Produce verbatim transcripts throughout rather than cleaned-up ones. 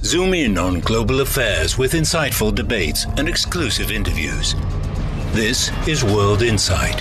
Zoom in on global affairs with insightful debates and exclusive interviews. This is World Insight.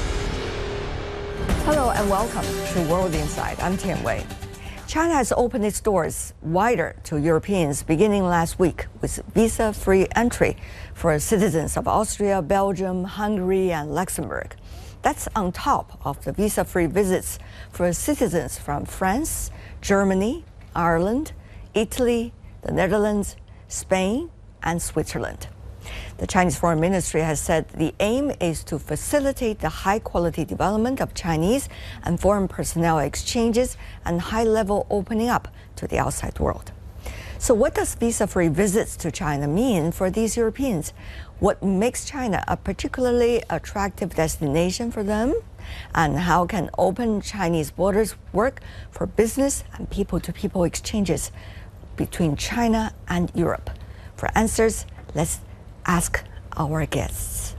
Hello and welcome to World Insight. I'm Tian Wei. China has opened its doors wider to Europeans beginning last week with visa-free entry for citizens of Austria, Belgium, Hungary, and Luxembourg. That's on top of the visa-free visits for citizens from France, Germany, Ireland, Italy, the Netherlands, Spain, and Switzerland. The Chinese Foreign Ministry has said the aim is to facilitate the high-quality development of Chinese and foreign personnel exchanges and high-level opening up to the outside world. So what does visa-free visits to China mean for these Europeans? What makes China a particularly attractive destination for them? And how can open Chinese borders work for business and people-to-people exchanges between China and Europe? For answers, let's ask our guests.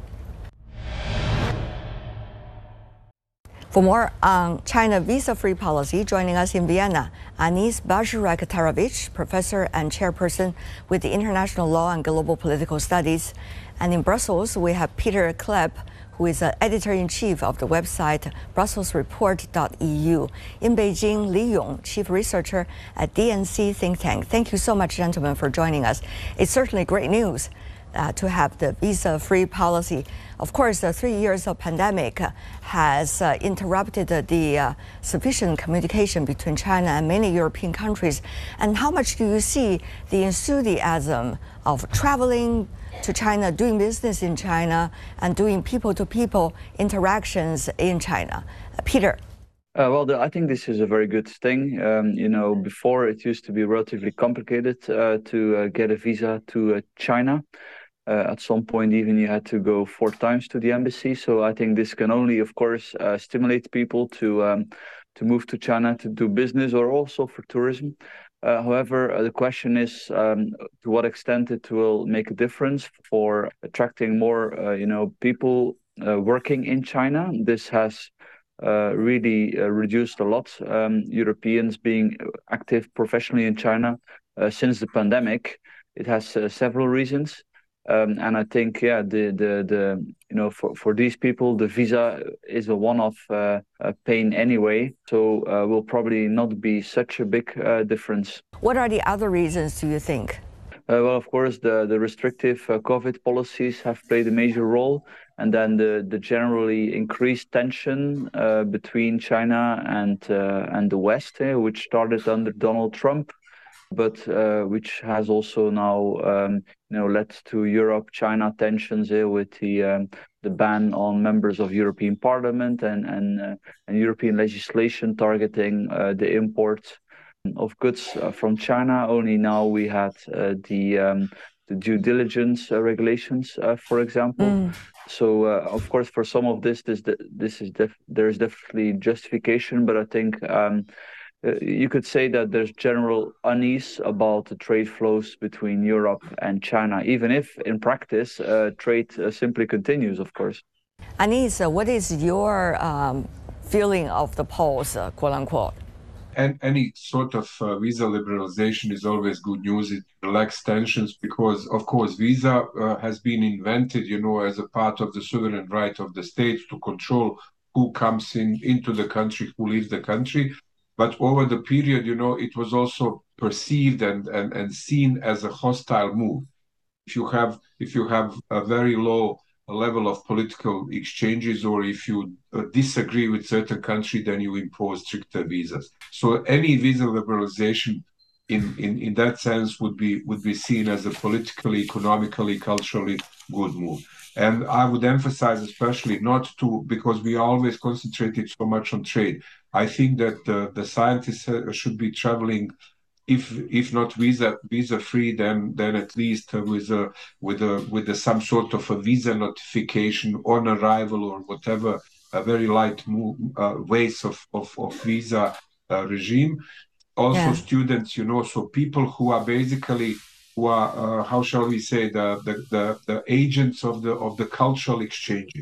For more on China visa-free policy, joining us in Vienna, Anis Bazarek-Tarovich, professor and chairperson with the International Law and Global Political Studies. And in Brussels, we have Peter Klepp, who is the editor-in-chief of the website brussels report dot e u. In Beijing, Li Yong, chief researcher at D N C think tank. Thank you so much, gentlemen, for joining us. It's certainly great news Uh, to have the visa-free policy. Of course, the three years of pandemic uh, has uh, interrupted uh, the uh, sufficient communication between China and many European countries. And how much do you see the enthusiasm of traveling to China, doing business in China, and doing people-to-people interactions in China? Uh, Peter. Uh, well, the, I think this is a very good thing. Um, you know, before it used to be relatively complicated uh, to uh, get a visa to uh, China. Uh, at some point, even you had to go four times to the embassy. So I think this can only, of course, uh, stimulate people to um, to move to China to do business or also for tourism. Uh, however, uh, the question is um, to what extent it will make a difference for attracting more, uh, you know, people uh, working in China. This has uh, really uh, reduced a lot. Um, Europeans being active professionally in China uh, since the pandemic. It has uh, several reasons. Um, and I think, yeah, the the the you know for, for these people, the visa is a one-off uh, uh, pain anyway, so uh, will probably not be such a big uh, difference. What are the other reasons, do you think? Uh, well, of course, the the restrictive uh, COVID policies have played a major role, and then the the generally increased tension uh, between China and uh, and the West, uh, which started under Donald Trump, but uh, which has also now, um, you know, led to Europe-China tensions here with the um, the ban on members of European Parliament and and, uh, and European legislation targeting uh, the import of goods uh, from China. Only now we had uh, the um, the due diligence uh, regulations, uh, for example. Mm. So, uh, of course, for some of this, this this is def- there is definitely justification, but I think. Um, Uh, you could say that there's general unease about the trade flows between Europe and China, even if in practice uh, trade uh, simply continues, of course. Anis, uh, what is your um, feeling of the pulse, uh, quote unquote? And any sort of uh, visa liberalization is always good news. It relaxes tensions because, of course, visa uh, has been invented, you know, as a part of the sovereign right of the states to control who comes in into the country, who leaves the country. But over the period, you know, it was also perceived and, and, and seen as a hostile move. If you have if you have a very low level of political exchanges, or if you uh, disagree with certain country, then you impose stricter visas. So any visa liberalization, in, in, in that sense, would be would be seen as a politically, economically, culturally good move. And I would emphasize especially not to, because we always concentrated so much on trade. I think that uh, the scientists uh, should be traveling, if if not visa visa free, then then at least uh, with a with a with a, some sort of a visa notification on arrival or whatever, a very light move, uh, ways of of, of visa uh, regime. Also, yeah. Students, you know, so people who are basically who are uh, how shall we say the, the the the agents of the of the cultural exchanges.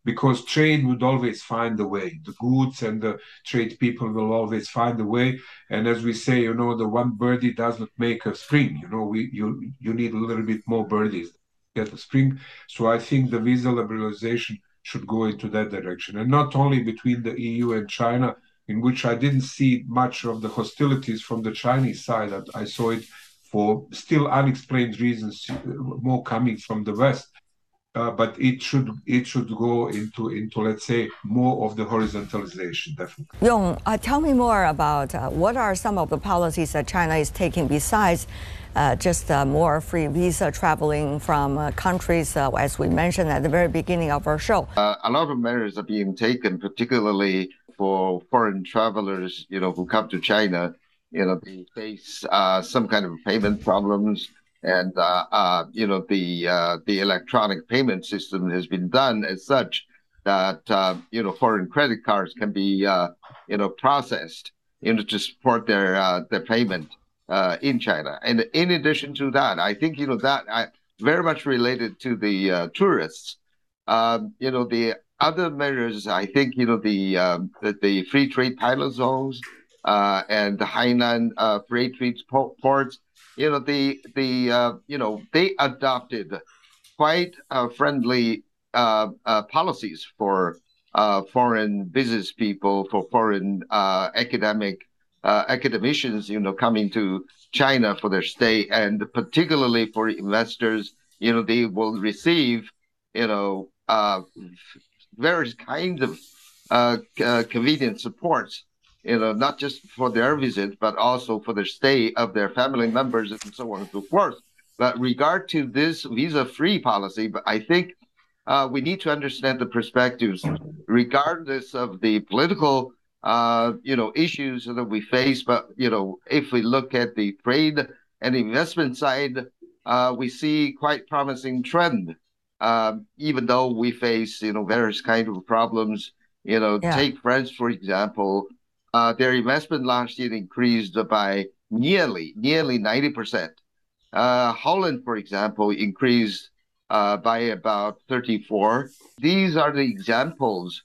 because trade would always find a way. The goods and the trade people will always find a way. And as we say, you know, the one birdie does not make a spring. You know, we you you need a little bit more birdies to get a spring. So I think the visa liberalization should go into that direction, and not only between the E U and China, in which I didn't see much of the hostilities from the Chinese side. I saw it for still unexplained reasons, more coming from the West. Uh, but it should it should go into into let's say more of the horizontalization, definitely. Yong, uh, tell me more about uh, what are some of the policies that China is taking besides uh, just uh, more free visa traveling from uh, countries, uh, as we mentioned at the very beginning of our show. Uh, a lot of measures are being taken, particularly for foreign travelers, you know, who come to China. You know, they face uh, some kind of payment problems. And, uh, uh, you know, the uh, the electronic payment system has been done as such that, uh, you know, foreign credit cards can be, uh, you know, processed, you know, to support their, uh, their payment uh, in China. And in addition to that, I think, you know, that I, very much related to the uh, tourists. Um, you know, the other measures, I think, you know, the, um, the, the free trade pilot zones uh, and the Hainan uh, free trade ports, you know, the, the uh, you know, they adopted quite uh, friendly uh, uh, policies for uh, foreign business people, for foreign uh, academic uh, academicians, you know, coming to China for their stay, and particularly for investors, you know, they will receive, you know, uh, various kinds of uh, uh, convenient supports, you know, not just for their visit, but also for the stay of their family members and so on and so forth. But regard to this visa-free policy, but I think uh, we need to understand the perspectives, regardless of the political, uh, you know, issues that we face. But, you know, if we look at the trade and investment side, uh, we see quite promising trend, uh, even though we face, you know, various kinds of problems. You know, yeah. Take France, for example. Uh, their investment last year increased by nearly, nearly ninety percent. Uh, Holland, for example, increased uh, by about thirty-four. These are the examples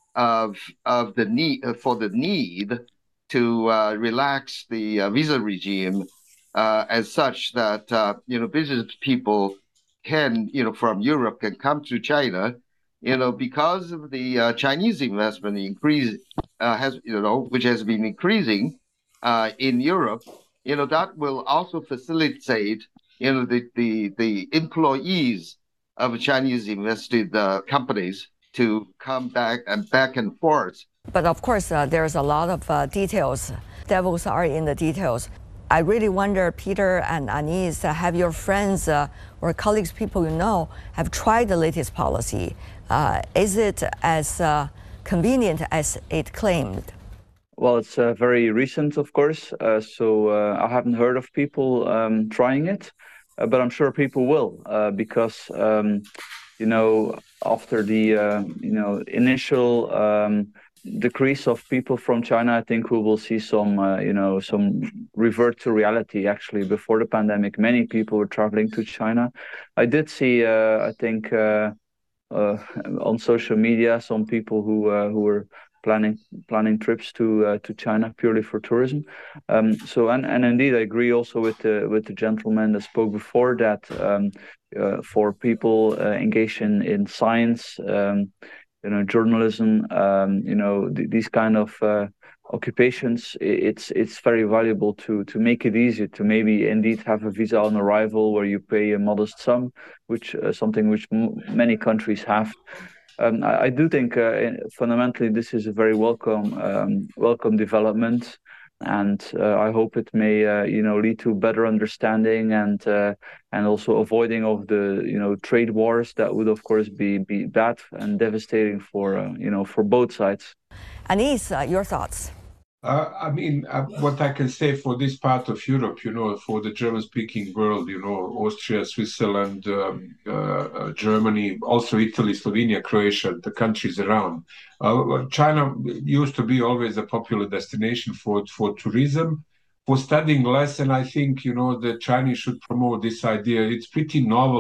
of of the need uh, for the need to uh, relax the uh, visa regime uh, as such that uh, you know business people can you know from Europe can come to China. You know, because of the uh, Chinese investment increase uh, has, you know, which has been increasing uh, in Europe, you know, that will also facilitate, you know, the the, the employees of Chinese invested uh, companies to come back and back and forth. But of course, uh, there's a lot of uh, details. Devils are in the details. I really wonder, Peter and Anis, uh, have your friends uh, or colleagues, people you know, have tried the latest policy? Uh, is it as uh, convenient as it claimed? Well, it's uh, very recent, of course, uh, so uh, I haven't heard of people um, trying it, uh, but I'm sure people will, uh, because, um, you know, after the, uh, you know, initial um, decrease of people from China, I think we will see some, uh, you know, some revert to reality. Actually, before the pandemic, many people were traveling to China. I did see, uh, I think, uh, uh, on social media, some people who uh, who were planning planning trips to uh, to China purely for tourism. Um, so, and and indeed, I agree also with the with the gentleman that spoke before that um, uh, for people uh, engaged in in science. Um, You know, journalism. Um, you know, th these kind of uh, occupations. It's it's very valuable to to make it easier to maybe indeed have a visa on arrival where you pay a modest sum, which uh, something which m many countries have. Um, I, I do think uh, fundamentally this is a very welcome um, welcome development. And uh, I hope it may, uh, you know, lead to better understanding and uh, and also avoiding of the, you know, trade wars that would, of course, be be bad and devastating for, uh, you know, for both sides. Anis, uh, your thoughts? Uh, I mean, uh, what I can say for this part of Europe, you know, for the German-speaking world, you know, Austria, Switzerland, um, uh, uh, Germany, also Italy, Slovenia, Croatia, the countries around. Uh, China used to be always a popular destination for, for tourism, for studying less, and I think, you know, the Chinese should promote this idea. It's pretty novel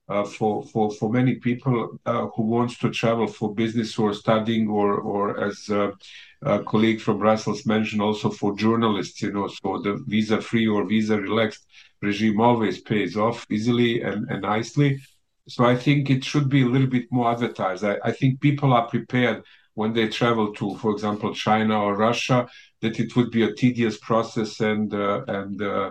uh, for, for, for many people uh, who wants to travel for business or studying, or, or as uh, a colleague from Brussels mentioned, also for journalists, you know, so the visa-free or visa-relaxed regime always pays off easily and, and nicely. So I think it should be a little bit more advertised. I, I think people are prepared when they travel to, for example, China or Russia, that it would be a tedious process. And uh, and uh,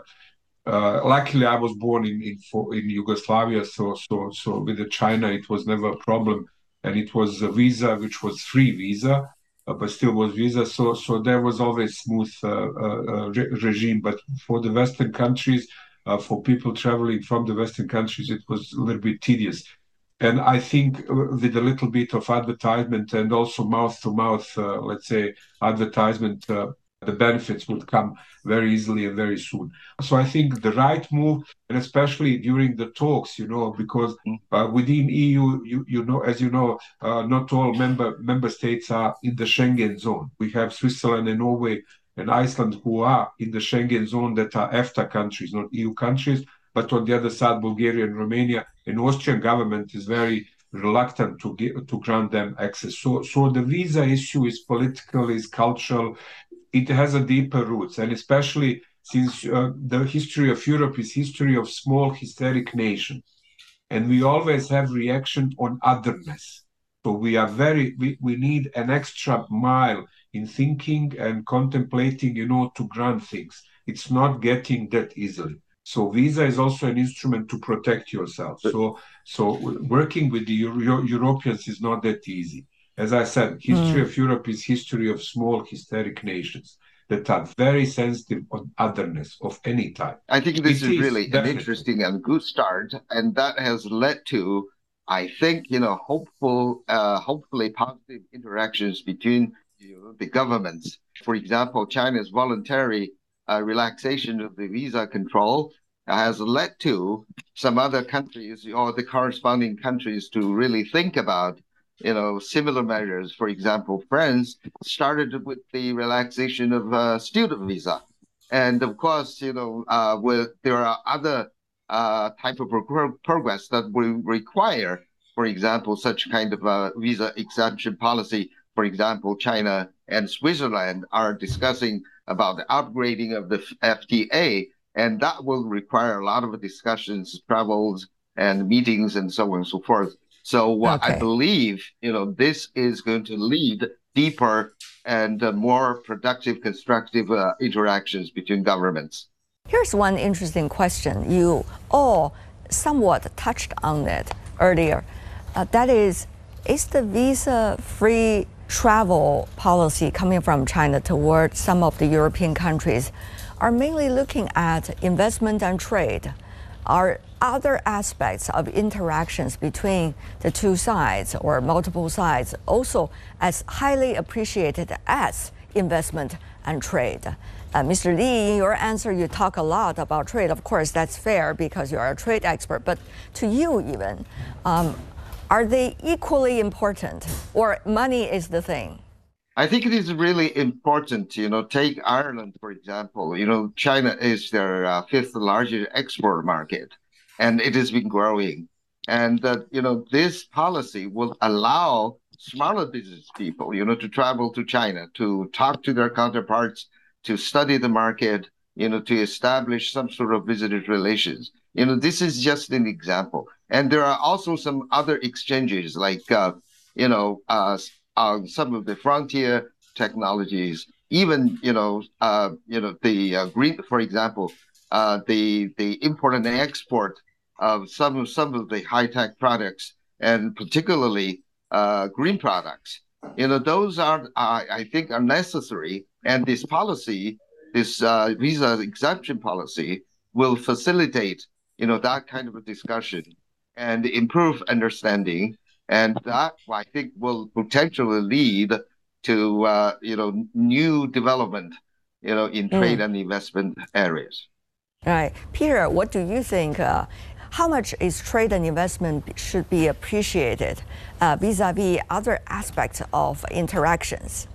uh, luckily, I was born in in, in Yugoslavia, so so so with the China, it was never a problem, and it was a visa which was free visa, uh, but still was visa. So so there was always smooth uh, uh, re regime. But for the Western countries, uh, for people traveling from the Western countries, it was a little bit tedious. And I think with a little bit of advertisement and also mouth-to-mouth, uh, let's say, advertisement, uh, the benefits would come very easily and very soon. So I think the right move, and especially during the talks, you know, because uh, within E U, you, you know, as you know, uh, not all member member states are in the Schengen zone. We have Switzerland and Norway and Iceland who are in the Schengen zone, that are EFTA countries, not E U countries. But on the other side, Bulgaria and Romania, and Austrian government is very reluctant to get, to grant them access. So, so the visa issue is political, is cultural. It has a deeper roots, and especially since uh, the history of Europe is history of small hysteric nations, and we always have reaction on otherness. So we are very we, we need an extra mile in thinking and contemplating, you know, to grant things. It's not getting that easily. So visa is also an instrument to protect yourself. So, so working with the Euro Europeans is not that easy. As I said, history mm. of Europe is history of small hysteric nations that are very sensitive on otherness of any type. I think this it is really definitely. an interesting and good start, and that has led to, I think, you know, hopeful, uh, hopefully positive interactions between you know, the governments. For example, China's voluntary Uh, relaxation of the visa control has led to some other countries or the corresponding countries to really think about, you know, similar measures. For example, France started with the relaxation of uh, student visa. And of course, you know, uh, with, there are other uh, type of pro progress that will require, for example, such kind of a visa exemption policy. For example, China and Switzerland are discussing about the upgrading of the F T A, and that will require a lot of discussions, travels, and meetings, and so on and so forth. So uh, okay. I believe, you know, this is going to lead deeper and uh, more productive, constructive uh, interactions between governments. Here's one interesting question. You all somewhat touched on it earlier. Uh, that is, is the visa-free travel policy coming from China toward some of the European countries are mainly looking at investment and trade? Are other aspects of interactions between the two sides or multiple sides also as highly appreciated as investment and trade? Uh, Mister Li, in your answer, you talk a lot about trade. Of course, that's fair because you are a trade expert, but to you even, um, are they equally important, or money is the thing? I think it is really important, you know, take Ireland, for example. You know, China is their uh, fifth largest export market, and it has been growing. And, uh, you know, this policy will allow smaller business people, you know, to travel to China, to talk to their counterparts, to study the market, you know, to establish some sort of visitor relations. You know, this is just an example. And there are also some other exchanges, like, uh, you know, uh, uh, some of the frontier technologies, even, you know, uh, you know, the uh, green, for example, uh, the the import and export of some of some of the high-tech products, and particularly uh, green products. You know, those are, uh, I think, are necessary. And this policy, this uh, visa exemption policy, will facilitate, you know, that kind of a discussion and improve understanding, and that I think will potentially lead to uh, you know, new development, you know, in trade mm. and investment areas. Right, Peter, what do you think? Uh, how much is trade and investment should be appreciated uh, vis-a-vis other aspects of interactions?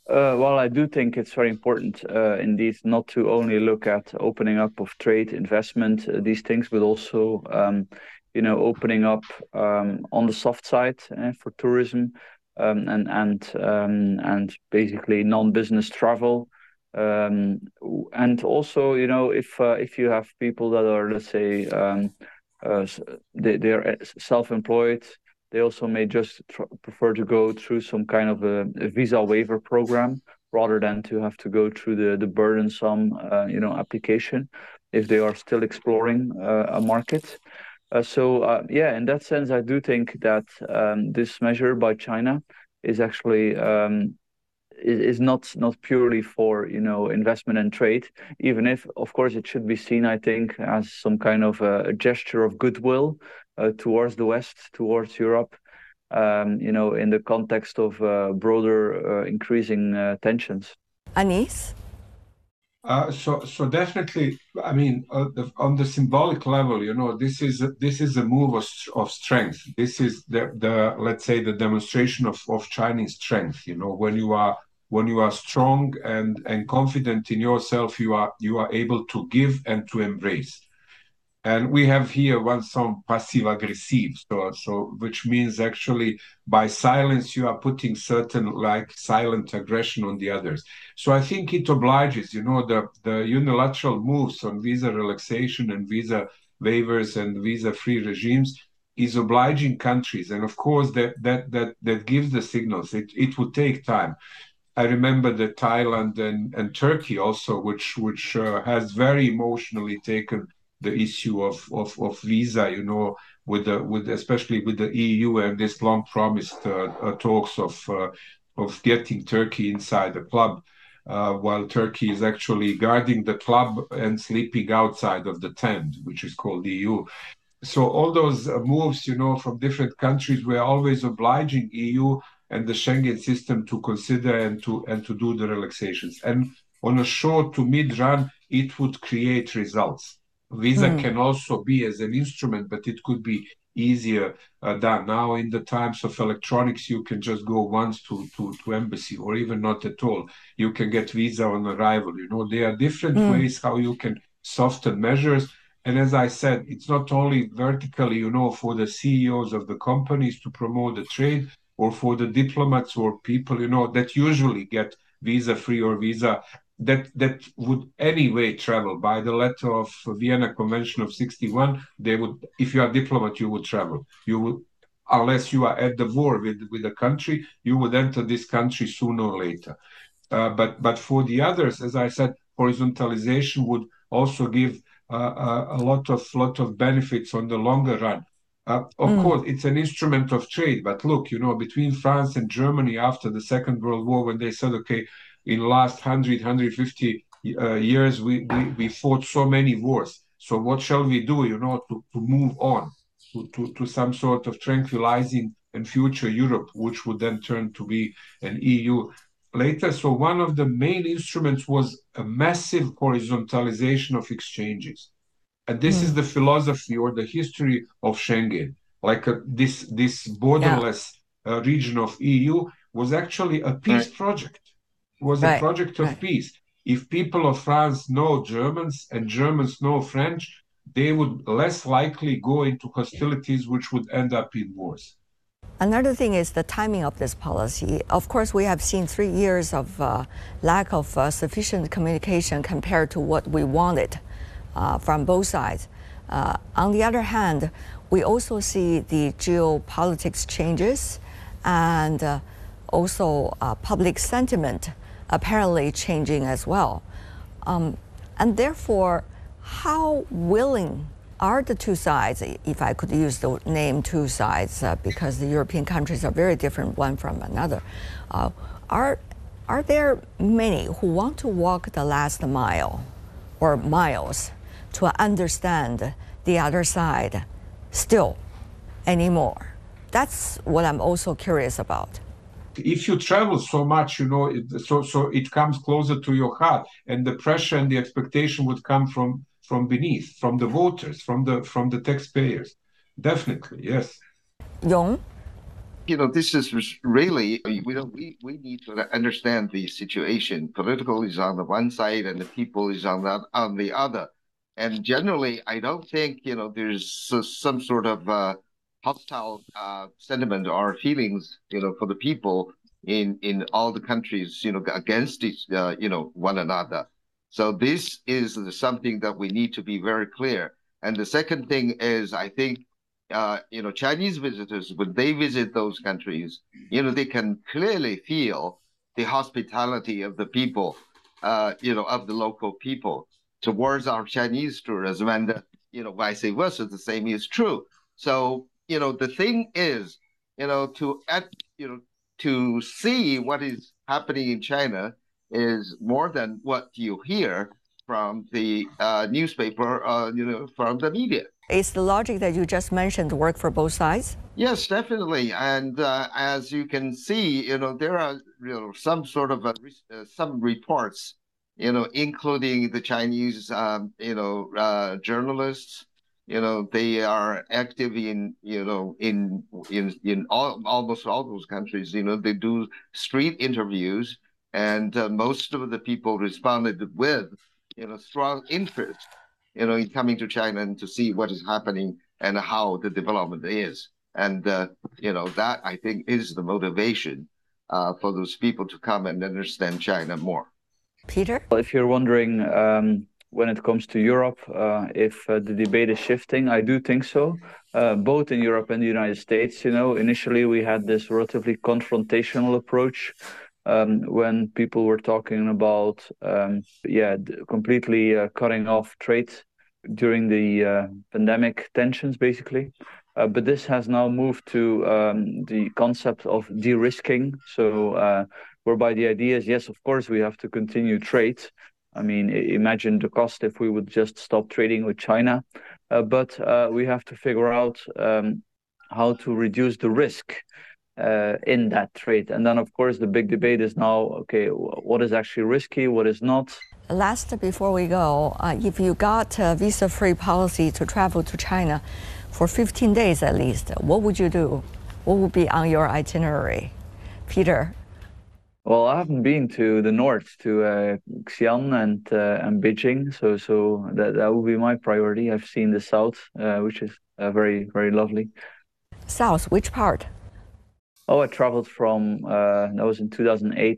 Uh, well, I do think it's very important, uh, indeed, not to only look at opening up of trade, investment, uh, these things, but also, um, you know, opening up um, on the soft side uh, for tourism um, and and um, and basically non-business travel, um, and also, you know, if uh, if you have people that are, let's say, um, uh, they they are self-employed. They also may just tr prefer to go through some kind of a, a visa waiver program rather than to have to go through the the burdensome, uh, you know, application if they are still exploring uh, a market. Uh, so uh, yeah, in that sense, I do think that um, this measure by China is actually um, is, is not not purely for, you know, investment and trade, even if, of course, it should be seen, I think, as some kind of a, a gesture of goodwill uh, towards the West, towards Europe, um, you know, in the context of uh, broader uh, increasing uh, tensions. Anis? Uh, so, so definitely, I mean, uh, the, on the symbolic level, you know, this is a, this is a move of, of strength. This is the, the let's say the demonstration of, of Chinese strength. You know, when you are when you are strong and and confident in yourself, you are you are able to give and to embrace. And we have here one song, passive aggressive, so so which means actually by silence you are putting certain like silent aggression on the others. So I think it obliges, you know, the the unilateral moves on visa relaxation and visa waivers and visa-free regimes is obliging countries, and of course that that that that gives the signals. It it would take time. I remember that Thailand and, and Turkey also, which which uh, has very emotionally taken the issue of, of, of visa, you know, with the with especially with the E U and this long promised uh, uh, talks of uh, of getting Turkey inside the club, uh, while Turkey is actually guarding the club and sleeping outside of the tent, which is called the E U. So all those uh, moves, you know, from different countries were always obliging E U and the Schengen system to consider and to and to do the relaxations. And on a short to mid run, it would create results. Visa mm. can also be as an instrument, but it could be easier uh, done. Now, in the times of electronics, you can just go once to, to, to embassy or even not at all. You can get visa on arrival. You know, there are different mm. ways how you can soften measures. And as I said, it's not only vertically, you know, for the C E Os of the companies to promote the trade or for the diplomats or people, you know, that usually get visa-free or visa that that would anyway travel by the letter of Vienna Convention of sixty-one. They would, if you are a diplomat, you would travel. You would, unless you are at the war with with a country, you would enter this country sooner or later. Uh, but but for the others, as I said, horizontalization would also give uh, a, a lot of lot of benefits on the longer run. Uh, of mm. course, it's an instrument of trade. But look, you know, between France and Germany after the Second World War, when they said, okay, in the last one hundred, one hundred fifty uh, years, we, we, we fought so many wars. So what shall we do, you know, to, to move on to, to, to some sort of tranquilizing and future Europe, which would then turn to be an E U later. So one of the main instruments was a massive horizontalization of exchanges. And this mm. is the philosophy or the history of Schengen. Like a, this, this borderless yeah. uh, region of E U was actually a peace right. project. Was right, a project of right. peace. If people of France know Germans and Germans know French, they would less likely go into hostilities which would end up in wars. Another thing is the timing of this policy. Of course, we have seen three years of uh, lack of uh, sufficient communication compared to what we wanted uh, from both sides. Uh, on the other hand, we also see the geopolitics changes and uh, also uh, public sentiment apparently changing as well. Um, and therefore, how willing are the two sides, if I could use the name two sides, uh, because the European countries are very different one from another, uh, are, are there many who want to walk the last mile or miles to understand the other side still anymore? That's what I'm also curious about. If you travel so much, you know, it, so so it comes closer to your heart, and the pressure and the expectation would come from from beneath, from the voters, from the from the taxpayers. Definitely, yes. Yong? You know, this is really, we don't, we, we need to understand the situation. Political is on the one side and the people is on the, on the other. And generally, I don't think, you know, there's some sort of uh, hostile uh, sentiment or feelings, you know, for the people in, in all the countries, you know, against each, uh, you know, one another. So this is something that we need to be very clear. And the second thing is, I think, uh, you know, Chinese visitors, when they visit those countries, you know, they can clearly feel the hospitality of the people, uh, you know, of the local people towards our Chinese tourism. And, you know, vice versa, the same is true. So, you know, the thing is, you know, to, at, you know, to see what is happening in China is more than what you hear from the uh, newspaper, uh, you know, from the media. Is the logic that you just mentioned work for both sides? Yes, definitely. And uh, as you can see, you know, there are, you know, some sort of a, uh, some reports, you know, including the Chinese, um, you know, uh, journalists. You know, they are active in, you know, in in in all, almost all those countries. You know, they do street interviews, and uh, most of the people responded with, you know, strong interest, you know, in coming to China and to see what is happening and how the development is. And, uh, you know, that I think is the motivation uh, for those people to come and understand China more. Peter? Well, if you're wondering um, when it comes to Europe, uh, if uh, the debate is shifting, I do think so. Uh, both in Europe and the United States, you know, initially we had this relatively confrontational approach. Um, when people were talking about, um, yeah, completely uh, cutting off trade during the uh, pandemic tensions, basically. Uh, but this has now moved to um, the concept of de-risking. So uh, whereby the idea is, yes, of course, we have to continue trade. I mean, imagine the cost if we would just stop trading with China. Uh, but uh, we have to figure out um, how to reduce the risk Uh, in that trade. And then, of course, the big debate is now, okay, what is actually risky, what is not? Last, before we go, uh, if you got a visa-free policy to travel to China for fifteen days at least, what would you do? What would be on your itinerary? Peter? Well, I haven't been to the north, to uh, Xi'an and uh, and Beijing, so so that, that would be my priority. I've seen the south, uh, which is uh, very, very lovely. South, which part? Oh, I traveled from, uh, that was in two thousand eight,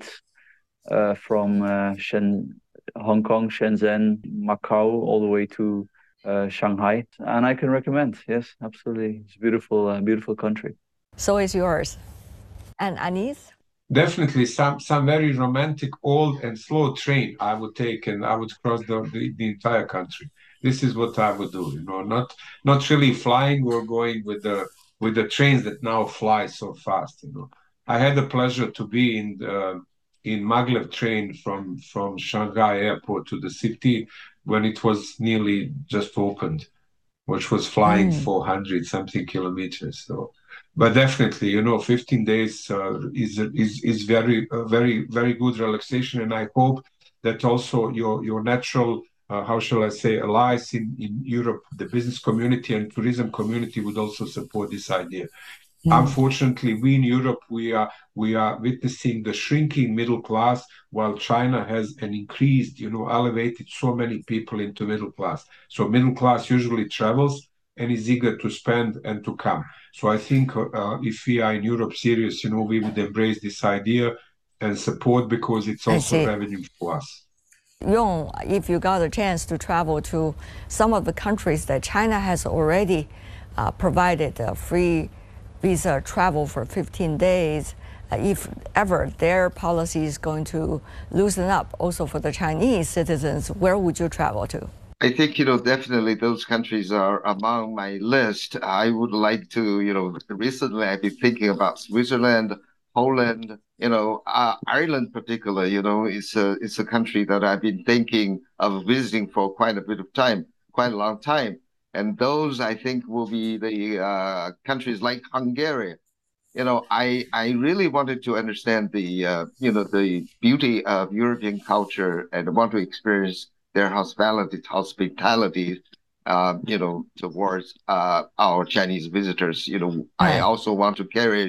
uh, from uh, Shen, Hong Kong, Shenzhen, Macau, all the way to uh, Shanghai. And I can recommend, yes, absolutely. It's a beautiful, uh, beautiful country. So is yours. And Anis? Definitely some, some very romantic, old and slow train I would take, and I would cross the, the, the entire country. This is what I would do, you know, not, not really flying or going with the with the trains that now fly so fast, you know. I had the pleasure to be in the, in maglev train from, from Shanghai airport to the city when it was nearly just opened, which was flying mm. four hundred something kilometers. So, but definitely, you know, fifteen days uh, is, is, is very, uh, very, very good relaxation. And I hope that also your, your natural Uh, how shall I say, allies in, in Europe, the business community and tourism community would also support this idea. Mm. Unfortunately, we in Europe, we are we are witnessing the shrinking middle class, while China has an increased, you know, elevated so many people into middle class. So middle class usually travels and is eager to spend and to come. So I think uh, if we are in Europe serious, you know, we would embrace this idea and support, because it's also revenue for us. Yong, if you got a chance to travel to some of the countries that China has already uh, provided uh, free visa travel for fifteen days, uh, if ever their policy is going to loosen up also for the Chinese citizens, where would you travel to? I think, you know, definitely those countries are among my list. I would like to, you know, recently I've been thinking about Switzerland, Poland, you know, uh, Ireland in particular, you know, it's a, it's a country that I've been thinking of visiting for quite a bit of time, quite a long time. And those, I think, will be the uh, countries like Hungary. You know, I, I really wanted to understand the, uh, you know, the beauty of European culture and want to experience their hospitality, hospitality uh, you know, towards uh, our Chinese visitors. You know, I also want to carry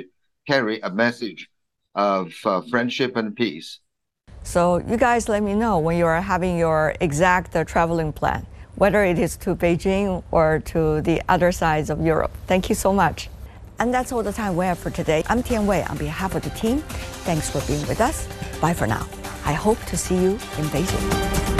carry a message of uh, friendship and peace. So you guys let me know when you are having your exact uh, traveling plan, whether it is to Beijing or to the other sides of Europe. Thank you so much. And that's all the time we have for today. I'm Tian Wei on behalf of the team. Thanks for being with us. Bye for now. I hope to see you in Beijing.